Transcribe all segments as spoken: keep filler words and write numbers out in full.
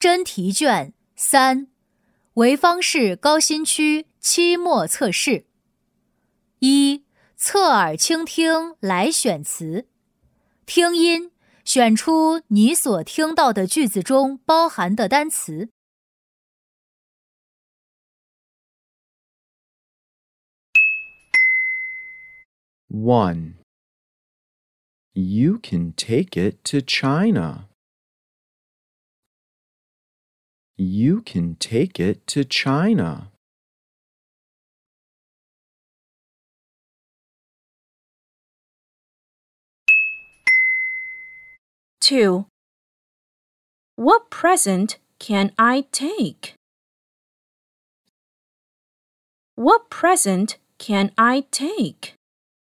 真题卷三，潍坊市高新区期末测试。一、侧耳倾听来选词。听音，选出你所听到的句子中包含的单词。 one. You can take it to China. You can take it to China. two. What present can I take? What present can I take?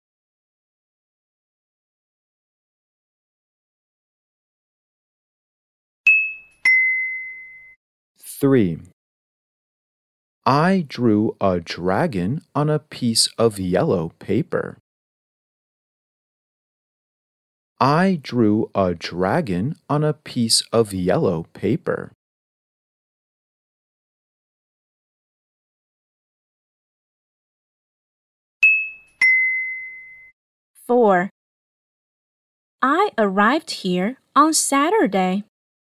three. I drew a dragon on a piece of yellow paper. I drew a dragon on a piece of yellow paper. four. I arrived here on Saturday.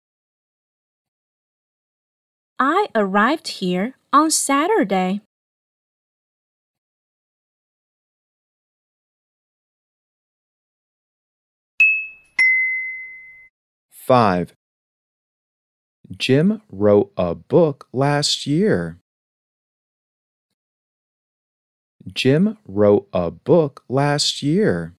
I arrived here on Saturday. five. Jim wrote a book last year. Jim wrote a book last year.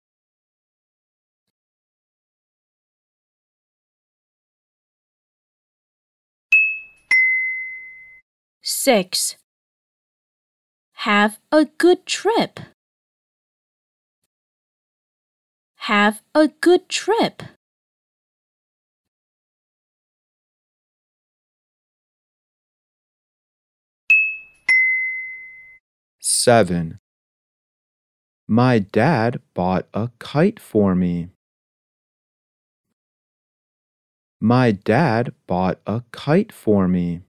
six. Have a good trip. Have a good trip. seven. My dad bought a kite for me. My dad bought a kite for me.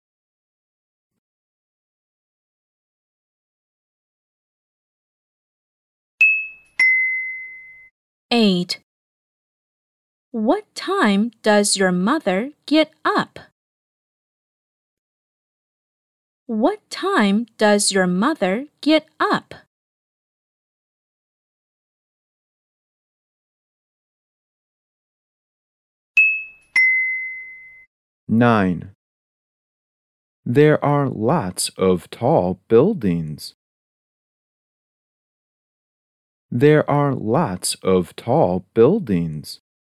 eight. What time does your mother get up? What time does your mother get up? nine. There are lots of tall buildings. There are lots of tall buildings.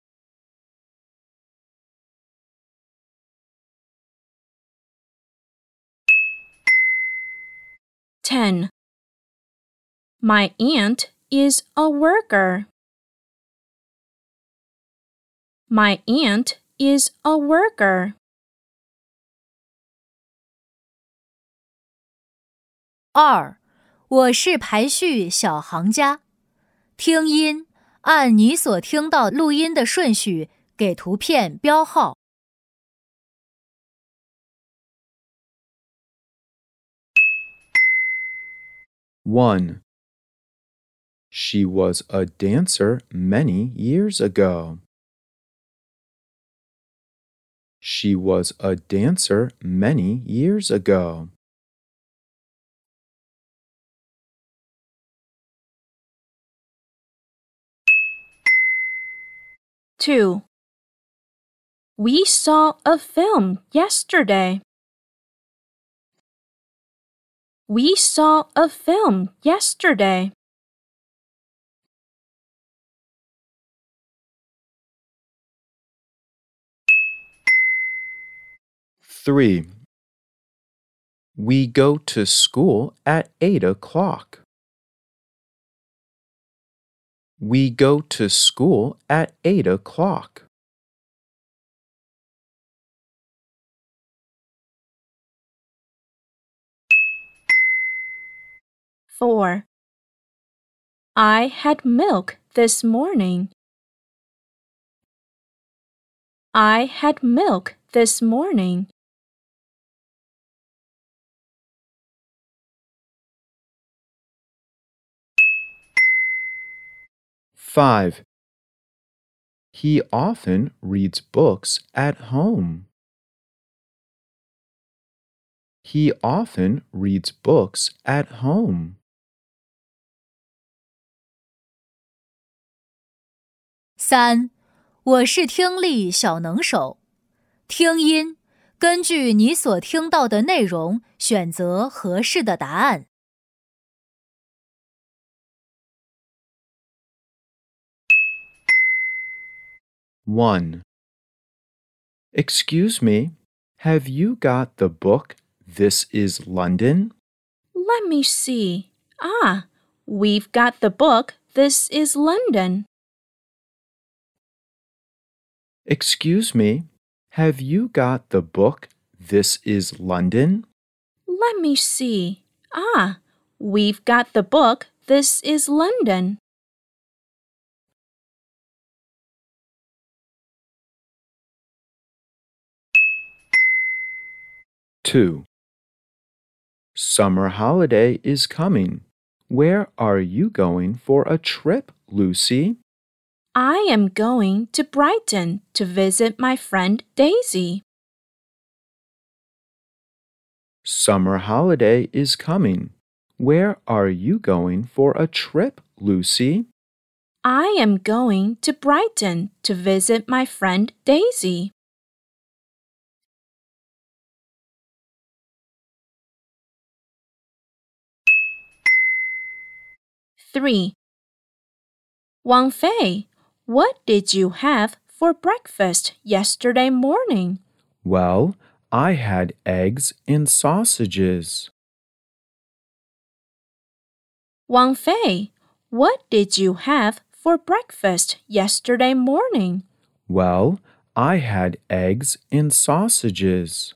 ten. My aunt is a worker. My aunt is a worker. 二、我是排序小行家。听音，按你所听到录音的顺序给图片标号。 one. She was a dancer many years ago. She was a dancer many years ago. two. We saw a film yesterday. We saw a film yesterday. three. We go to school at eight o'clock. We go to school at eight o'clock. four. I had milk this morning. I had milk this morning. Five. He often reads books at home. He often reads books at home. 三，我是听力小能手。听音，根据你所听到的内容，选择合适的答案。 One. Excuse me, have you got the book This is London? Let me see. Ah, we've got the book This is London. Excuse me, have you got the book This is London? Let me see. Ah, we've got the book This is London. Two. Summer holiday is coming. Where are you going for a trip, Lucy? I am going to Brighton to visit my friend Daisy. Summer holiday is coming. Where are you going for a trip, Lucy? I am going to Brighton to visit my friend Daisy. Three. Wang Fei, what did you have for breakfast yesterday morning? Well, I had eggs and sausages. Wang Fei, what did you have for breakfast yesterday morning? Well, I had eggs and sausages.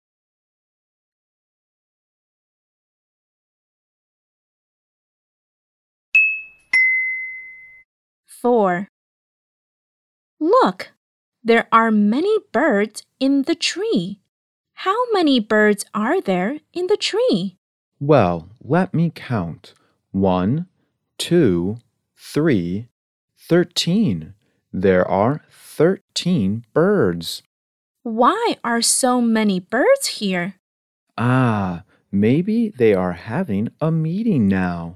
Four. Look, there are many birds in the tree. How many birds are there in the tree? Well, let me count. One, two, three, thirteen. There are thirteen birds. Why are so many birds here? Ah, maybe they are having a meeting now.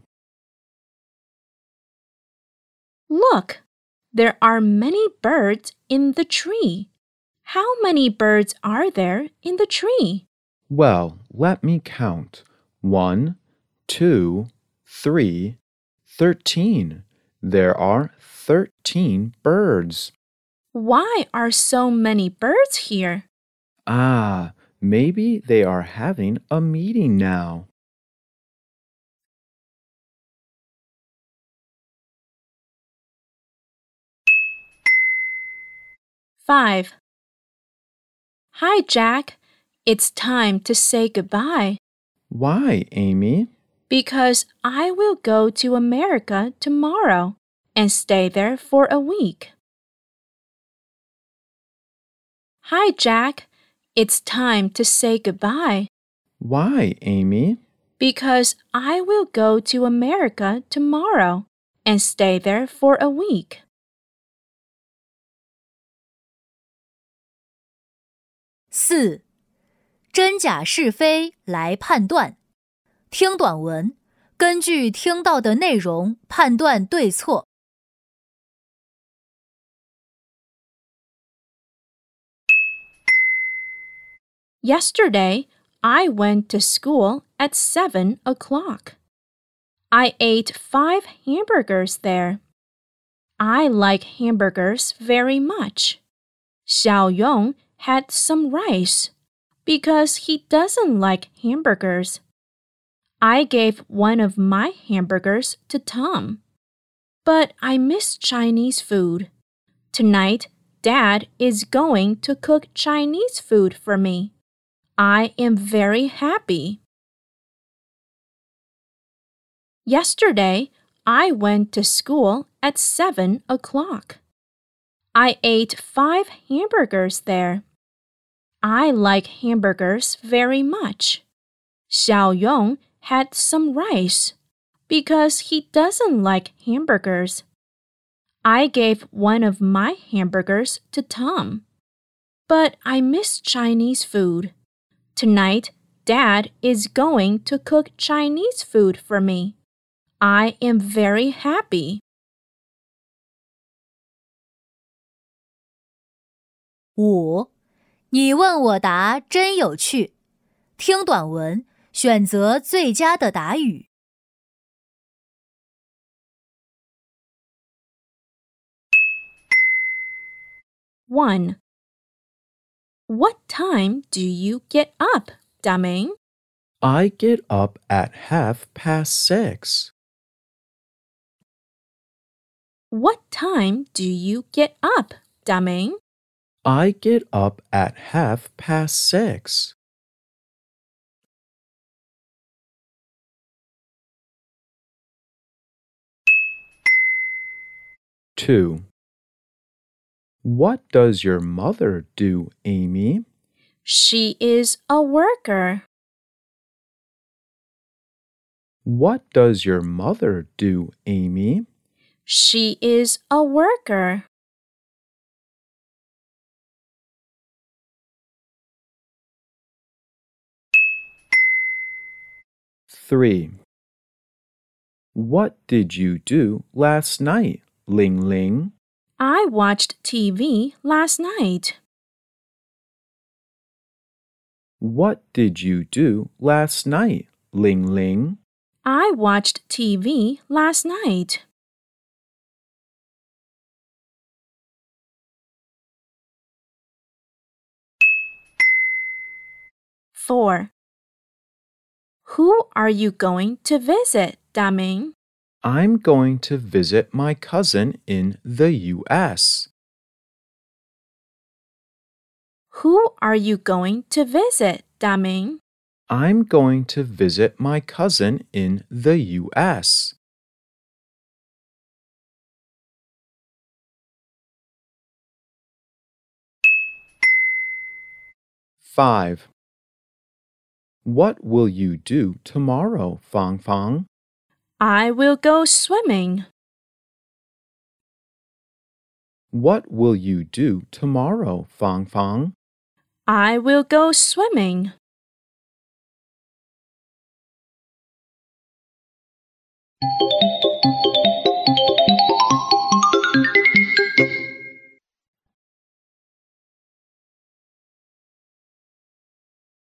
Look, there are many birds in the tree. How many birds are there in the tree? Well, let me count. One, two, three, thirteen. There are thirteen birds. Why are so many birds here? Ah, maybe they are having a meeting now. Five. Hi, Jack. It's time to say goodbye. Why, Amy? Because I will go to America tomorrow and stay there for a week. Hi, Jack. It's time to say goodbye. Why, Amy? Because I will go to America tomorrow and stay there for a week. 四，真假是非来判断。听短文，根据听到的内容判断对错。 Yesterday, I went to school at seven o'clock. I ate five hamburgers there. I like hamburgers very much. Xiaoyong had some rice because he doesn't like hamburgers. I gave one of my hamburgers to Tom. But I miss Chinese food. Tonight, Dad is going to cook Chinese food for me. I am very happy. Yesterday, I went to school at seven o'clock. I ate five hamburgers there. I like hamburgers very much. Xiaoyong had some rice because he doesn't like hamburgers. I gave one of my hamburgers to Tom. But I miss Chinese food. Tonight, Dad is going to cook Chinese food for me. I am very happy. 五，你问我答真有趣。听短文，选择最佳的答语。 one. What time do you get up, Daming? I get up at half past six. What time do you get up, Daming? I get up at half past six. Two. What does your mother do, Amy? She is a worker. What does your mother do, Amy? She is a worker. Three. What did you do last night, Ling Ling? I watched T V last night. What did you do last night, Ling Ling? I watched T V last night. Four. Who are you going to visit, Daming? I'm going to visit my cousin in the U S. Who are you going to visit, Daming? I'm going to visit my cousin in the U S. Five. What will you do tomorrow, Fang Fang? I will go swimming. What will you do tomorrow, Fang Fang? I will go swimming.